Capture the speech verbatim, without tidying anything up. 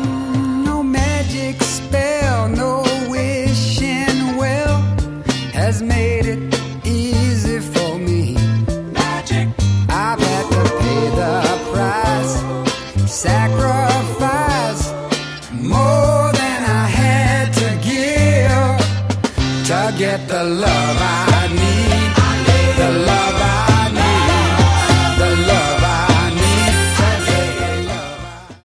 No magic spell, no wishing well has made it easy for me. Magic. I've had to pay the price, sacrifice more than I had to give to get the love I